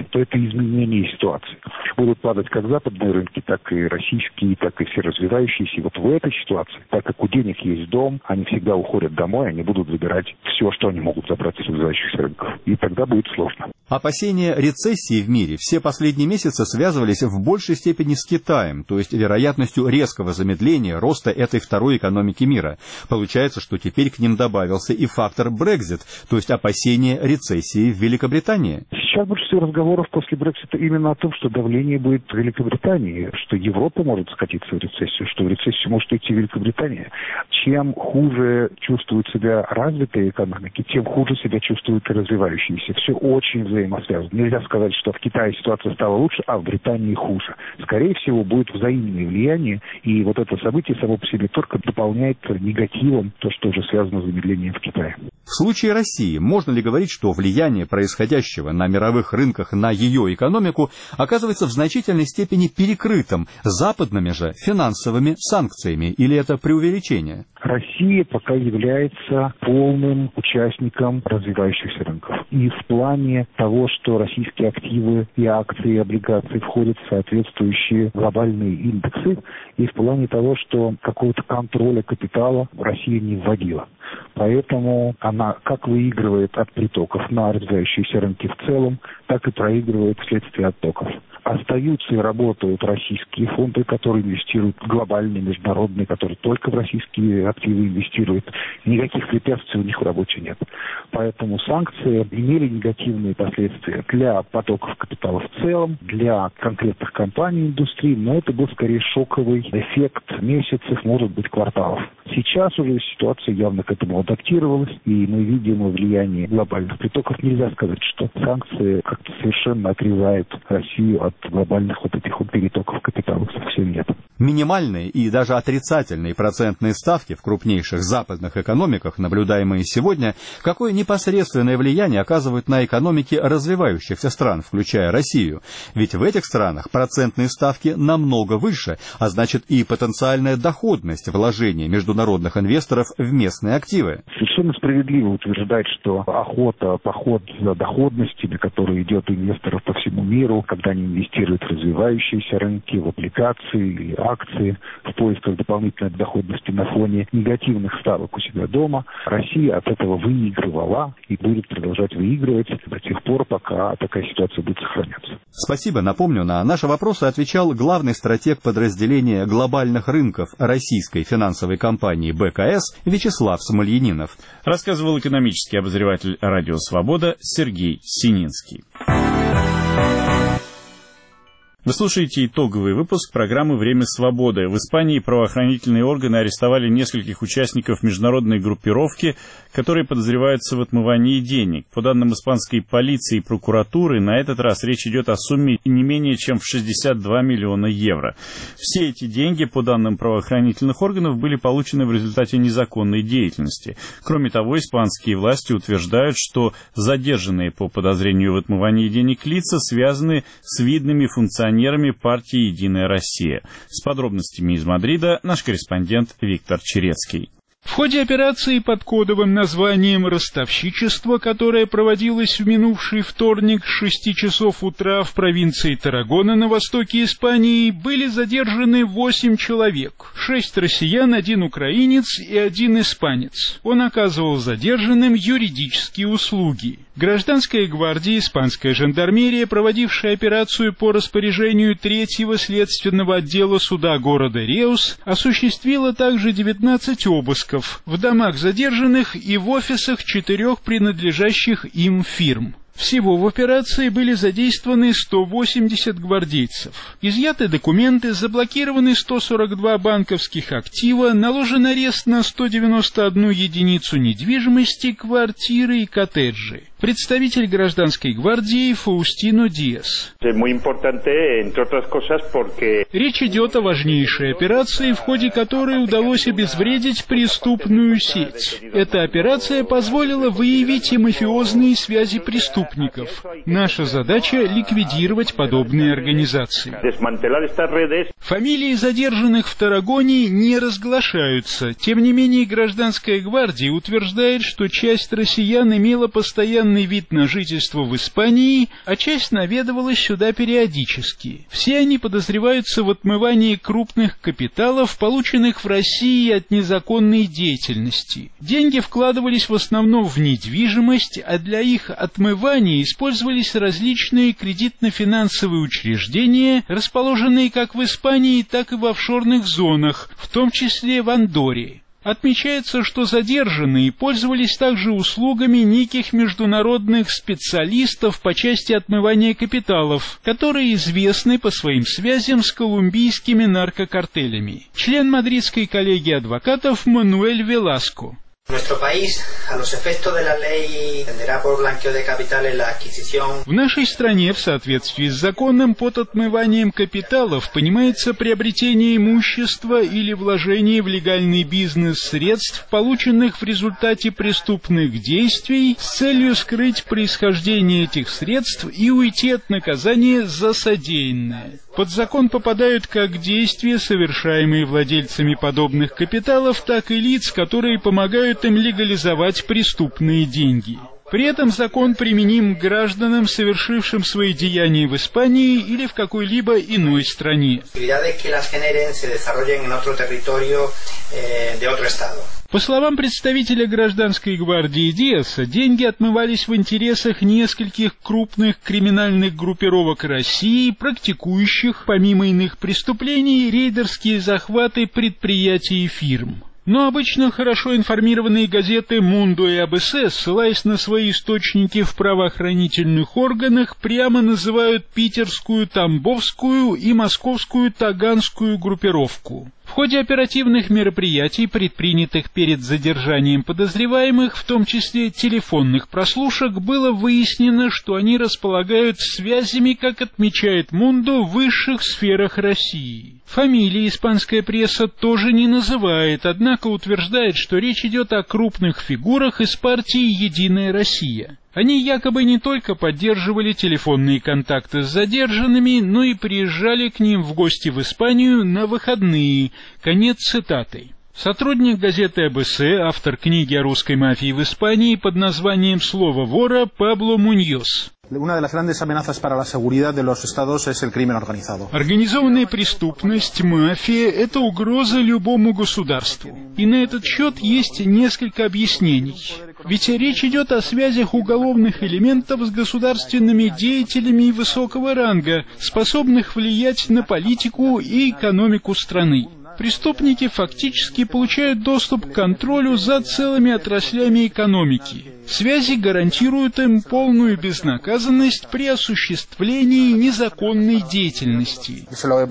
то это изменение ситуации. Будут падать как западные рынки, так и российские, так и все развивающиеся. И вот в этой ситуации, так как у денег есть дом, они всегда уходят домой, они будут выбирать все, что они могут забрать с развивающихся рынков. И тогда будет сложно. Опасения рецессии в мире все последние месяцы связывались в большей степени с Китаем, то есть вероятностью резкого замедления роста этой второй экономики мира. Получается, что теперь к ним добавился и фактор Brexit, то есть опасения рецессии в Великобритании. Сейчас больше всего разговоров после Брексита именно о том, что давление будет в Великобритании, что Европа может скатиться в рецессию, что в рецессию может идти Великобритания. Чем хуже чувствуют себя развитые экономики, тем хуже себя чувствуют и развивающиеся. Все очень взаимосвязано. Нельзя сказать, что в Китае ситуация стала лучше, а в Британии хуже. Скорее всего, будет взаимное влияние, и вот это событие само по себе только дополняет негативом то, что уже связано с замедлением в Китае. В случае России можно ли говорить, что влияние происходящего на мировых рынках на ее экономику оказывается в значительной степени перекрытым западными же финансовыми санкциями, или это преувеличение? Россия пока является полным участником развивающихся рынков. И в плане того, что российские активы и акции, и облигации входят в соответствующие глобальные индексы, и в плане того, что какого-то контроля капитала Россия не вводила. Поэтому она как выигрывает от притоков на развивающиеся рынки в целом, так и проигрывает вследствие оттоков. Остаются и работают российские фонды, которые инвестируют глобальные, международные, которые только в российские активы инвестируют. Никаких препятствий у них в работе нет. Поэтому санкции имели негативные последствия для потоков капитала в целом, для конкретных компаний индустрии, но это был скорее шоковый эффект месяцев, может быть, кварталов. Сейчас уже ситуация явно к этому адаптировалась, и мы видим влияние глобальных притоков. Нельзя сказать, что санкции как-то совершенно отрезают Россию от глобальных вот этих вот перетоков капитала, совсем нет. Минимальные и даже отрицательные процентные ставки в крупнейших западных экономиках, наблюдаемые сегодня, какое непосредственное влияние оказывают на экономики развивающихся стран, включая Россию? Ведь в этих странах процентные ставки намного выше, а значит и потенциальная доходность вложений международных инвесторов в местные активы. Совершенно справедливо утверждать, что охота, поход за доходностями, который идет у инвесторов по всему миру, когда они инвестируют в развивающиеся рынки, в облигации или акции, в поисках дополнительной доходности на фоне негативных ставок у себя дома, Россия от этого выигрывала и будет продолжать выигрывать до тех пор, пока такая ситуация будет сохраняться. Спасибо. Напомню, на наши вопросы отвечал главный стратег подразделения глобальных рынков российской финансовой компании бэ ка эс Вячеслав Смольянинов. Рассказывал экономический обозреватель «Радио Свобода» Сергей Сининский. Вы слушаете итоговый выпуск программы «Время свободы». В Испании правоохранительные органы арестовали нескольких участников международной группировки, которые подозреваются в отмывании денег. По данным испанской полиции и прокуратуры, на этот раз речь идет о сумме не менее чем в шестьдесят два миллиона евро. Все эти деньги, по данным правоохранительных органов, были получены в результате незаконной деятельности. Кроме того, испанские власти утверждают, что задержанные по подозрению в отмывании денег лица связаны с видными функционерами партии «Единая Россия». С подробностями из Мадрида наш корреспондент Виктор Черецкий. В ходе операции под кодовым названием «Ростовщичество», которая проводилась в минувший вторник с шести часов утра в провинции Таррагона на востоке Испании, были задержаны восемь человек. Шесть россиян, один украинец и один испанец. Он оказывал задержанным юридические услуги. Гражданская гвардия, испанская жандармерия, проводившая операцию по распоряжению третьего следственного отдела суда города Реус, осуществила также девятнадцать обысков в домах задержанных и в офисах четырех принадлежащих им фирм. Всего в операции были задействованы сто восемьдесят гвардейцев. Изъяты документы, заблокированы сто сорок два банковских актива, наложен арест на сто девяносто одну единицу недвижимости, квартиры и коттеджи. Представитель гражданской гвардии Фаустино Диас. Речь идет о важнейшей операции, в ходе которой удалось обезвредить преступную сеть. Эта операция позволила выявить и мафиозные связи преступников. Наша задача — ликвидировать подобные организации. Фамилии задержанных в Таррагоне не разглашаются. Тем не менее, гражданская гвардия утверждает, что часть россиян имела постоянные постоянный вид на жительство в Испании, а часть наведывалась сюда периодически. Все они подозреваются в отмывании крупных капиталов, полученных в России от незаконной деятельности. Деньги вкладывались в основном в недвижимость, а для их отмывания использовались различные кредитно-финансовые учреждения, расположенные как в Испании, так и в офшорных зонах, в том числе в Андорре. Отмечается, что задержанные пользовались также услугами неких международных специалистов по части отмывания капиталов, которые известны по своим связям с колумбийскими наркокартелями. Член мадридской коллегии адвокатов Мануэль Веласко. В нашей стране в соответствии с законом под отмыванием капиталов понимается приобретение имущества или вложение в легальный бизнес средств, полученных в результате преступных действий, с целью скрыть происхождение этих средств и уйти от наказания за содеянное. Под закон попадают как действия, совершаемые владельцами подобных капиталов, так и лиц, которые помогают им легализовать преступные деньги. При этом закон применим к гражданам, совершившим свои деяния в Испании или в какой-либо иной стране. По словам представителя гражданской гвардии Диаса, деньги отмывались в интересах нескольких крупных криминальных группировок России, практикующих, помимо иных преступлений, рейдерские захваты предприятий и фирм. Но обычно хорошо информированные газеты «Мундо» и «А Бэ Эс», ссылаясь на свои источники в правоохранительных органах, прямо называют питерскую, тамбовскую и московскую таганскую группировку. В ходе оперативных мероприятий, предпринятых перед задержанием подозреваемых, в том числе телефонных прослушек, было выяснено, что они располагают связями, как отмечает «Мундо», в высших сферах России. Фамилии испанская пресса тоже не называет, однако утверждает, что речь идет о крупных фигурах из партии «Единая Россия». Они якобы не только поддерживали телефонные контакты с задержанными, но и приезжали к ним в гости в Испанию на выходные. Конец цитаты. Сотрудник газеты «А Бэ Эс», автор книги о русской мафии в Испании под названием «Слово вора» Пабло Муньос. Организованная преступность, мафия – это угроза любому государству. И на этот счет есть несколько объяснений. Ведь речь идет о связях уголовных элементов с государственными деятелями высокого ранга, способных влиять на политику и экономику страны. Преступники фактически получают доступ к контролю за целыми отраслями экономики. Связи гарантируют им полную безнаказанность при осуществлении незаконной деятельности.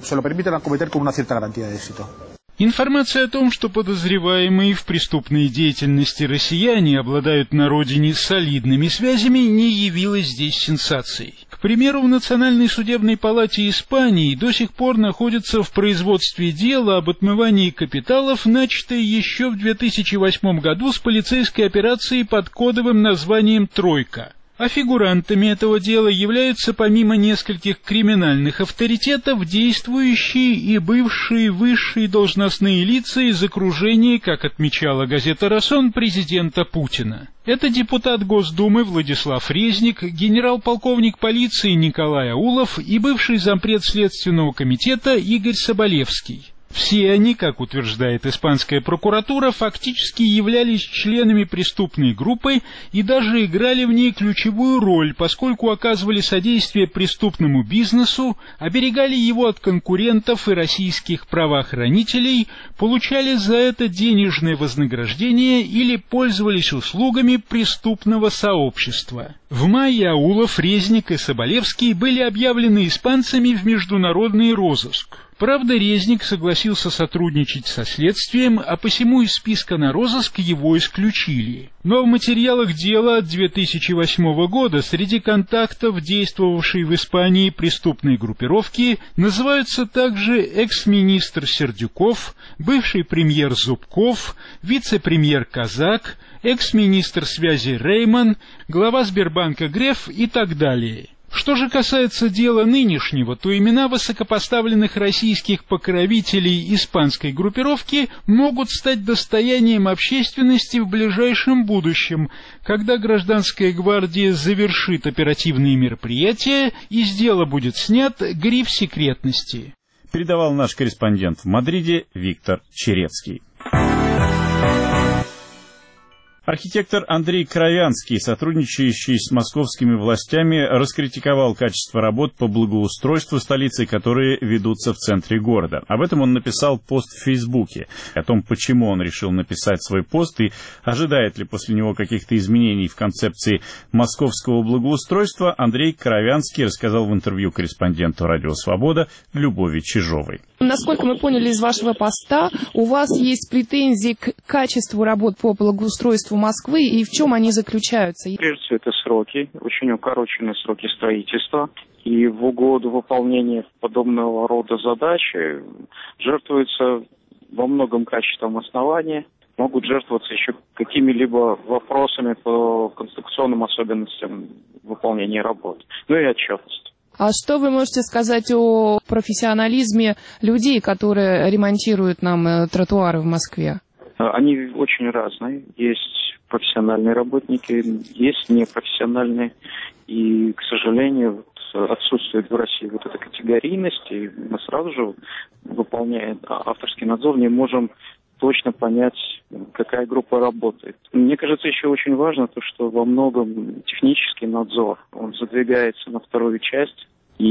Информация о том, что подозреваемые в преступной деятельности россияне обладают на родине солидными связями, не явилась здесь сенсацией. К примеру, в Национальной судебной палате Испании до сих пор находится в производстве дело об отмывании капиталов, начатое еще в две тысячи восьмом году с полицейской операцией под кодовым названием «Тройка». А фигурантами этого дела являются помимо нескольких криминальных авторитетов действующие и бывшие высшие должностные лица из окружения, как отмечала газета «Расон», президента Путина. Это депутат Госдумы Владислав Резник, генерал-полковник полиции Николай Аулов и бывший зампред Следственного комитета Игорь Соболевский. Все они, как утверждает испанская прокуратура, фактически являлись членами преступной группы и даже играли в ней ключевую роль, поскольку оказывали содействие преступному бизнесу, оберегали его от конкурентов и российских правоохранителей, получали за это денежное вознаграждение или пользовались услугами преступного сообщества. В мае Аулов, Резник и Соболевский были объявлены испанцами в международный розыск. Правда, Резник согласился сотрудничать со следствием, а посему из списка на розыск его исключили. Но в материалах дела от две тысячи восьмого года среди контактов, действовавшей в Испании преступной группировки, называются также экс-министр Сердюков, бывший премьер Зубков, вице-премьер Казак, экс-министр связи Рейман, глава Сбербанка Греф и так далее. Что же касается дела нынешнего, то имена высокопоставленных российских покровителей испанской группировки могут стать достоянием общественности в ближайшем будущем, когда гражданская гвардия завершит оперативные мероприятия и с дела будет снят гриф секретности. Передавал наш корреспондент в Мадриде Виктор Черецкий. Архитектор Андрей Кровянский, сотрудничающий с московскими властями, раскритиковал качество работ по благоустройству столицы, которые ведутся в центре города. Об этом он написал пост в Фейсбуке. О том, почему он решил написать свой пост и ожидает ли после него каких-то изменений в концепции московского благоустройства, Андрей Кровянский рассказал в интервью корреспонденту «Радио Свобода» Любови Чижовой. Насколько мы поняли из вашего поста, у вас есть претензии к качеству работ по благоустройству Москвы, и в чем они заключаются? Прежде всего, это сроки, очень укороченные сроки строительства. И в угоду выполнения подобного рода задачи жертвуется во многом качеством основания, могут жертвоваться еще какими-либо вопросами по конструкционным особенностям выполнения работ, ну и отчетность. А что вы можете сказать о профессионализме людей, которые ремонтируют нам тротуары в Москве? Они очень разные. Есть профессиональные работники, есть непрофессиональные. И, к сожалению, отсутствует в России вот эта категорийность, и мы сразу же, выполняя авторский надзор, не можем точно понять, какая группа работает. Мне кажется, еще очень важно то, что во многом технический надзор, он задвигается на вторую часть,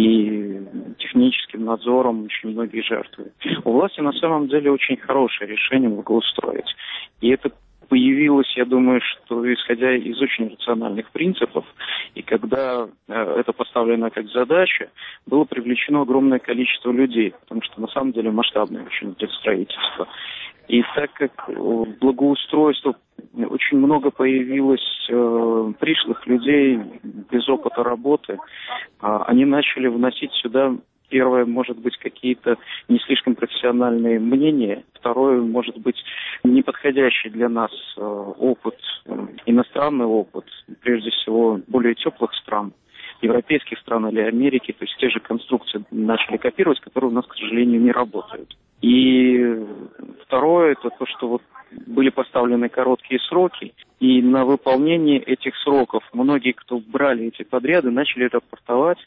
и техническим надзором очень многие жертвуют. У власти на самом деле очень хорошее решение благоустроить. И это появилось, я думаю, что исходя из очень рациональных принципов, и когда э, это поставлено как задача, было привлечено огромное количество людей, потому что на самом деле масштабное очень идет строительство. И так как в благоустройство очень много появилось э, пришлых людей без опыта работы, э, они начали вносить сюда, первое, может быть, какие-то не слишком профессиональные мнения, второе, может быть, неподходящий для нас э, опыт, э, иностранный опыт, прежде всего, более теплых стран, европейских стран или Америки, то есть те же конструкции начали копировать, которые у нас, к сожалению, не работают. И второе, это то, что вот были поставлены короткие сроки, и на выполнение этих сроков многие, кто брали эти подряды, начали рапортовать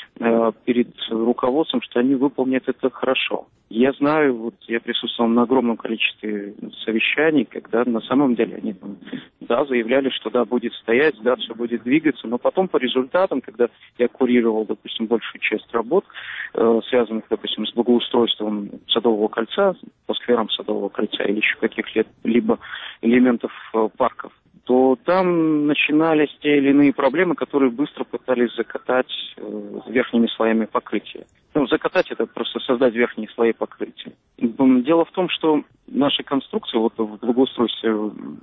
э, перед руководством, что они выполнят это хорошо. Я знаю, вот я присутствовал на огромном количестве совещаний, когда на самом деле они там, да, заявляли, что да, будет стоять, да, все будет двигаться, но потом по результатам, когда я курировал, допустим, большую часть работ, э, связанных, допустим, с благоустройством Садового кольца, по скверам Садового кольца или еще каких-либо элементов э, парков, то там начинались те или иные проблемы, которые быстро пытались закатать э, верхними слоями покрытия. Ну, закатать — это просто создать верхние слои покрытия. Дело в том, что наши конструкции вот, в благоустройстве,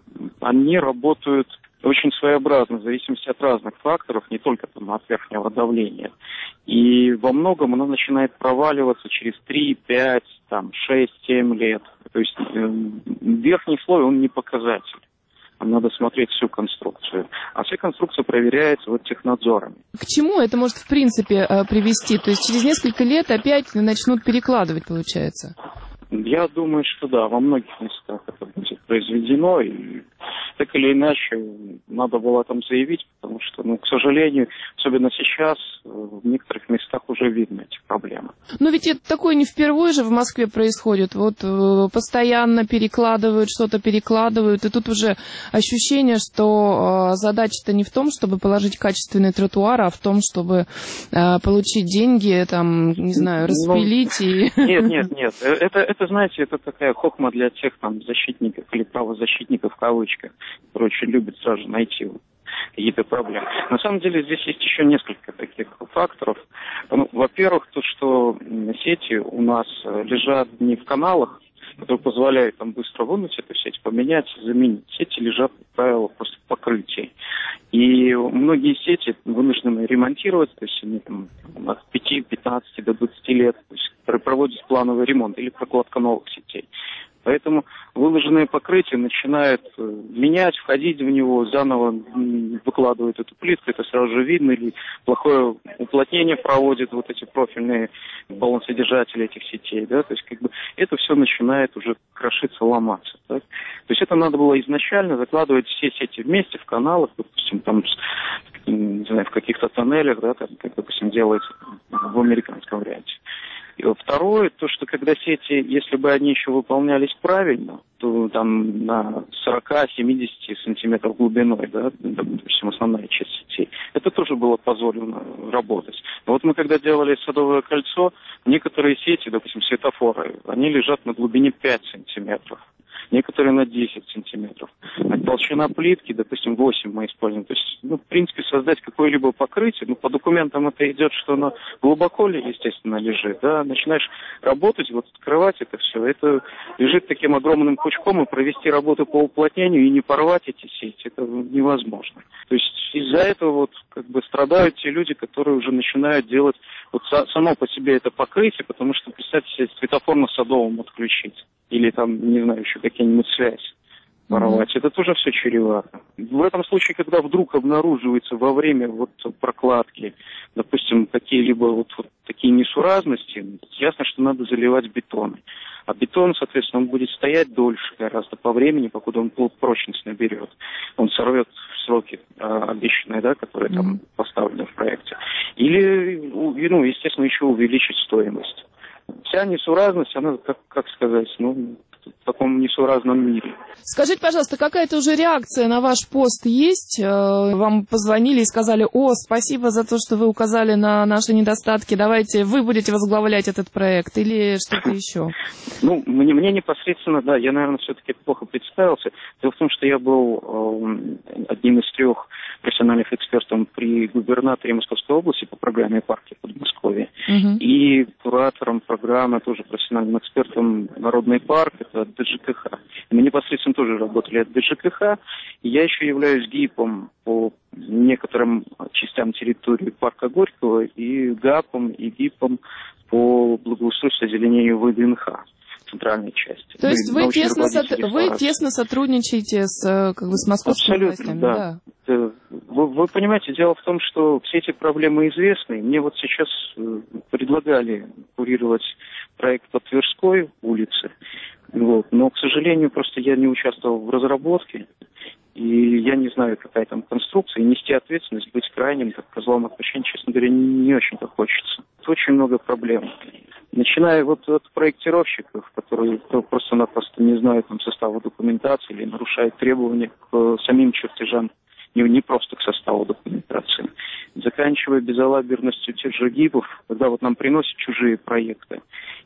они работают очень своеобразно, в зависимости от разных факторов, не только там, от верхнего давления. И во многом оно начинает проваливаться через три, пять, там, шесть, семь лет. То есть э, верхний слой, он не показатель. Надо смотреть всю конструкцию. А вся конструкция проверяется вот технадзорами. К чему это может в принципе привести? То есть через несколько лет опять начнут перекладывать, получается? Я думаю, что да, во многих местах это будет произведено, и так или иначе надо было там заявить, потому что, ну, к сожалению, особенно сейчас, в некоторых местах уже видно эти проблемы. Но ведь это такое не впервые же в Москве происходит. Вот э, постоянно перекладывают, что-то перекладывают, и тут уже ощущение, что э, задача-то не в том, чтобы положить качественный тротуар, а в том, чтобы э, получить деньги, там, не знаю, распилить ну, и... Нет, нет, нет, это, это, знаете, это такая хохма для тех там защитников или правозащитников в кавычках, которые очень любят сразу найти какие-то проблемы. На самом деле здесь есть еще несколько таких факторов. Ну, во-первых, то, что сети у нас лежат не в каналах, которые позволяют там быстро вынуть эту сеть, поменять, заменить. Сети лежат, как правило, просто в покрытии. И многие сети вынуждены ремонтировать, то есть они там от пяти, пятнадцати до двадцати лет, то есть проводят плановый ремонт или прокладка новых сетей. Поэтому выложенное покрытие начинает менять, входить в него, заново выкладывают эту плитку, это сразу же видно, или плохое уплотнение проводит вот эти профильные балансодержатели этих сетей, да, то есть как бы это все начинает уже крошиться, ломаться. Так? То есть это надо было изначально закладывать все сети вместе в каналах, допустим, там, не знаю, в каких-то тоннелях, да, там, как, допустим, делается в американском варианте. И второе, то, что когда сети, если бы они еще выполнялись правильно, то там на сорок-семьдесят сантиметров глубиной, да, допустим, основная часть сетей, это тоже было позволено работать. Но вот мы когда делали Садовое кольцо, некоторые сети, допустим, светофоры, они лежат на глубине пять сантиметров. Некоторые на десять сантиметров. А толщина плитки, допустим, восемь мы используем. То есть, ну, в принципе, создать какое-либо покрытие, ну, по документам это идет, что оно глубоко, естественно, лежит, да, начинаешь работать, вот открывать это все, это лежит таким огромным пучком, и провести работу по уплотнению и не порвать эти сети, это невозможно. То есть, из-за этого вот, как бы, страдают те люди, которые уже начинают делать вот само по себе это покрытие, потому что, представьте себе, светофор на Садовом отключить. Или там, не знаю, еще какие-нибудь связь воровать. Mm-hmm. Это тоже все чревато. В этом случае, когда вдруг обнаруживается во время вот прокладки, допустим, какие-либо вот, вот такие несуразности, ясно, что надо заливать бетон. А бетон, соответственно, он будет стоять дольше гораздо по времени, покуда он прочность наберет. Он сорвет в сроки а, обещанные, да, которые mm-hmm. там поставлены в проекте. Или, ну, естественно, еще увеличить стоимость. Вся несуразность, она, как, как сказать, ну, в таком несуразном мире. Скажите, пожалуйста, какая-то уже реакция на ваш пост есть? Вам позвонили и сказали: о, спасибо за то, что вы указали на наши недостатки, давайте вы будете возглавлять этот проект, или что-то еще? Ну, мне, мне непосредственно, да, я, наверное, все-таки плохо представился. Дело в том, что я был э, одним из трех профессиональных экспертов при губернаторе Московской области по программе «Парки» в Подмосковье. Uh-huh. И куратором программы, тоже профессиональным экспертом «Народный парк», это от ДЖКХ. И мы непосредственно тоже работали от ДЖКХ. И я еще являюсь ГИПом по некоторым частям территории парка Горького и ГАПом, и ГИПом по благоустройству и озеленению ВДНХ. Центральной части. То есть вы тесно, со... вы тесно сотрудничаете с, как бы, с московскими властями? Да. Да. Вы, вы понимаете, дело в том, что все эти проблемы известны. Мне вот сейчас предлагали курировать проект по Тверской улице, вот. Но, к сожалению, просто я не участвовал в разработке. И я не знаю, какая там конструкция, и нести ответственность, быть крайним, как козлом отпущения, честно говоря, не очень-то хочется. Очень много проблем. Начиная вот от проектировщиков, которые просто-напросто не знают там состава документации или нарушают требования к самим чертежам, не, не просто к составу документации. Заканчивая безалаберностью тех же ГИПов, когда вот нам приносят чужие проекты,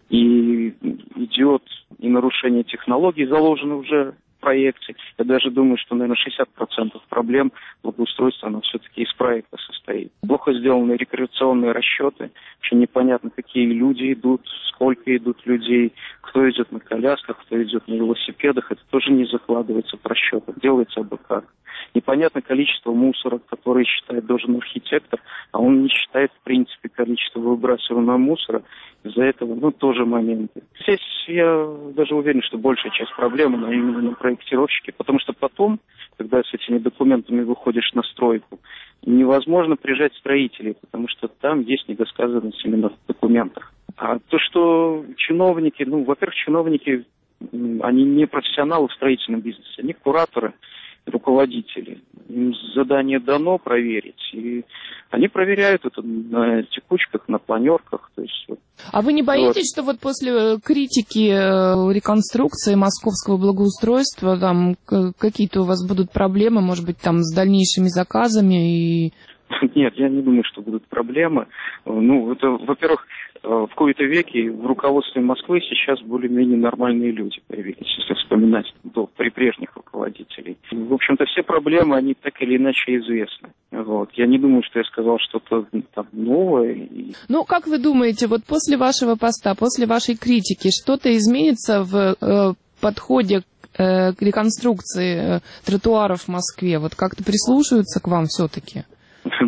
и идет и нарушение технологий, заложено уже в проекте. Я даже думаю, что, наверное, шестьдесят процентов проблем благоустройства, оно все-таки из проекта состоит. Плохо сделаны рекреационные расчеты, очень непонятно, какие люди идут, сколько идут людей, кто идет на колясках, кто идет на велосипедах, это тоже не закладывается в расчетах, делается абы как. Непонятно количество мусора, которое считает должен архитектор, а он не считает, в принципе, количество выбрасываемого мусора. Из-за этого, ну, тоже моменты. Здесь я даже уверен, что большая часть проблемы, она именно на проектировщике, потому что потом, когда с этими документами выходишь на стройку, невозможно прижать строителей, потому что там есть недосказанность именно в документах. А то, что чиновники, ну, во-первых, чиновники, они не профессионалы в строительном бизнесе, они кураторы, руководители. Им задание дано проверить, и они проверяют это на текучках, на планерках. То есть, а вы не боитесь, вот, что вот после критики реконструкции московского благоустройства там какие-то у вас будут проблемы, может быть, там с дальнейшими заказами и... Нет, я не думаю, что будут проблемы. Ну, это, во-первых, в кои-то веке в руководстве Москвы сейчас более-менее нормальные люди появились, если вспоминать до при прежних руководителей. В общем-то, все проблемы, они так или иначе известны. Вот. Я не думаю, что я сказал что-то там новое. Ну, как вы думаете, вот после вашего поста, после вашей критики, что-то изменится в э, подходе э, к реконструкции э, тротуаров в Москве? Вот как-то прислушиваются к вам все-таки?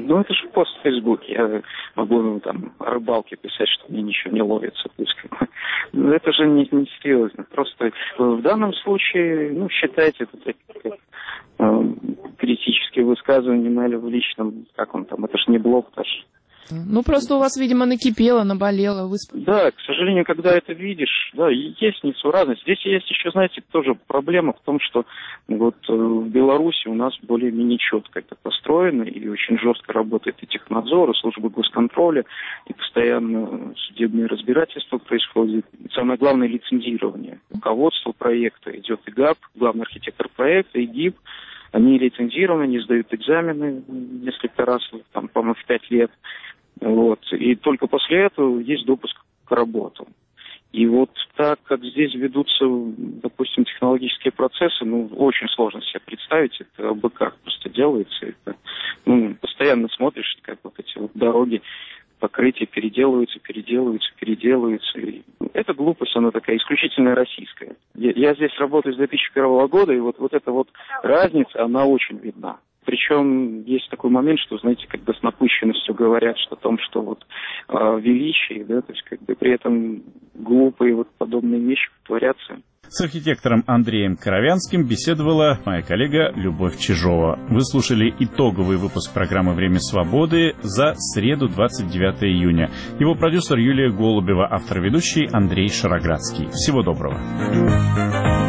Ну, это же пост в Фейсбуке. Я могу ну, там о рыбалке писать, что мне ничего не ловится. То есть, как бы, ну, это же не, не серьезно. Просто в данном случае, ну, считайте это так, как, э, критические высказывания или в личном, как он там, это же не блог даже. Ну, просто у вас, видимо, накипело, наболело. Вы... Да, к сожалению, когда это видишь, да, есть несуразность. Здесь есть еще, знаете, тоже проблема в том, что вот в Беларуси у нас более-менее четко это построено, и очень жестко работает и технадзор, и служба госконтроля, и постоянно судебные разбирательства происходят. И самое главное — лицензирование. Руководство проекта идет и ГАП, главный архитектор проекта, и ГИБ. Они лицензированы, они сдают экзамены несколько раз, там, по-моему, в пять лет. Вот. И только после этого есть допуск к работам. И вот так, как здесь ведутся, допустим, технологические процессы, ну, очень сложно себе представить, это абы как просто делается. Это, ну, постоянно смотришь, как вот эти вот дороги, покрытия переделываются, переделываются, переделываются. И эта глупость, она такая исключительно российская. Я, я здесь работаю с две тысячи первого года, и вот, вот эта вот разница, она очень видна. Причем есть такой момент, что, знаете, когда с напыщенностью говорят что о том, что вот э, величие, да, то есть как бы при этом глупые вот подобные вещи творятся. С архитектором Андреем Коровянским беседовала моя коллега Любовь Чижова. Вы слушали итоговый выпуск программы «Время свободы» за среду, двадцать девятого июня. Его продюсер Юлия Голубева, автор-ведущий Андрей Шароградский. Всего доброго.